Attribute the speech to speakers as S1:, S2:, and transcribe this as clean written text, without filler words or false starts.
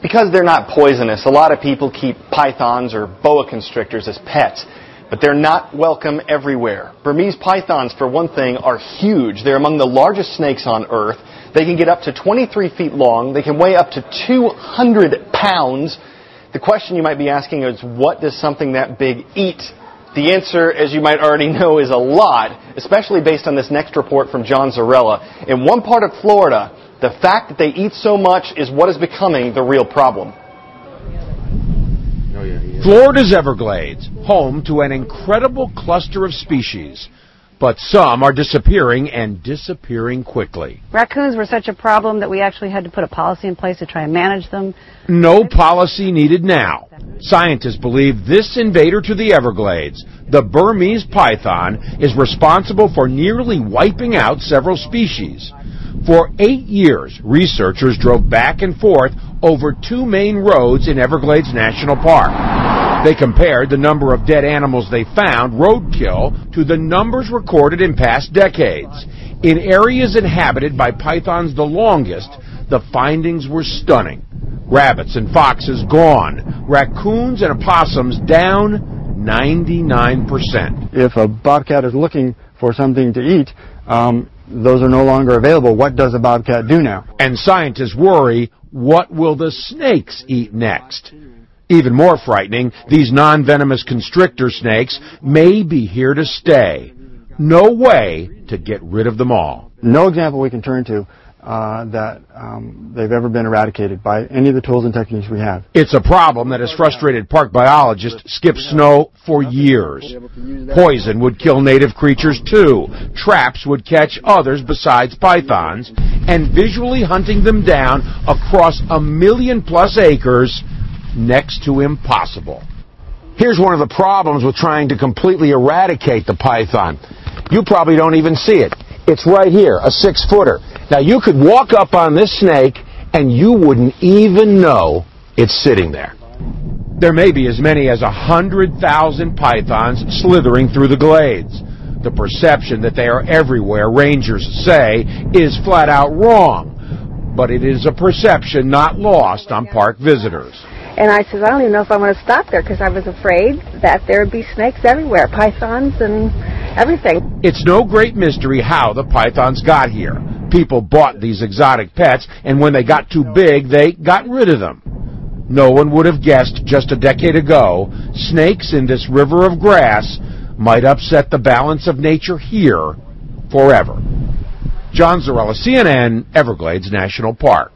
S1: Because they're not poisonous, a lot of people keep pythons or boa constrictors as pets, but they're not welcome everywhere. Burmese pythons, for one thing, are huge. They're among the largest snakes on Earth. They can get up to 23 feet long. They can weigh up to 200 pounds. The question you might be asking is, what does something that big eat? The answer, as you might already know, is a lot, especially based on this next report from John Zarrella. In one part of Florida, the fact that they eat so much is what is becoming the real problem.
S2: Florida's Everglades, home to an incredible cluster of species. But some are disappearing, and disappearing quickly.
S3: Raccoons were such a problem that we actually had to put a policy in place to try and manage them.
S2: No policy needed now. Scientists believe this invader to the Everglades, the Burmese python, is responsible for nearly wiping out several species. For 8 years, researchers drove back and forth over 2 main roads in Everglades National Park. They compared the number of dead animals they found, roadkill, to the numbers recorded in past decades. In areas inhabited by pythons the longest, the findings were stunning. Rabbits and foxes gone. Raccoons and opossums down 99%.
S4: If a bobcat is looking for something to eat, those are no longer available. What does a bobcat do now?
S2: And scientists worry, what will the snakes eat next? Even more frightening, these non-venomous constrictor snakes may be here to stay. No way to get rid of them all.
S4: No example we can turn to that they've ever been eradicated by any of the tools and techniques we have.
S2: It's a problem that has frustrated park biologist Skip Snow for years. Poison would kill native creatures too. Traps would catch others besides pythons, and visually hunting them down across 1 million+ acres, next to impossible. Here's one of the problems with trying to completely eradicate the python. You probably don't even see it. It's right here, a 6-footer. Now, you could walk up on this snake, and you wouldn't even know it's sitting there. There may be as many as 100,000 pythons slithering through the glades. The perception that they are everywhere, rangers say, is flat out wrong. But it is a perception not lost on park visitors.
S5: And I said, I don't even know if I want to stop there, because I was afraid that there would be snakes everywhere, pythons and everything.
S2: It's no great mystery how the pythons got here. People bought these exotic pets, and when they got too big, they got rid of them. No one would have guessed just a decade ago snakes in this river of grass might upset the balance of nature here forever. John Zarrella, CNN, Everglades National Park.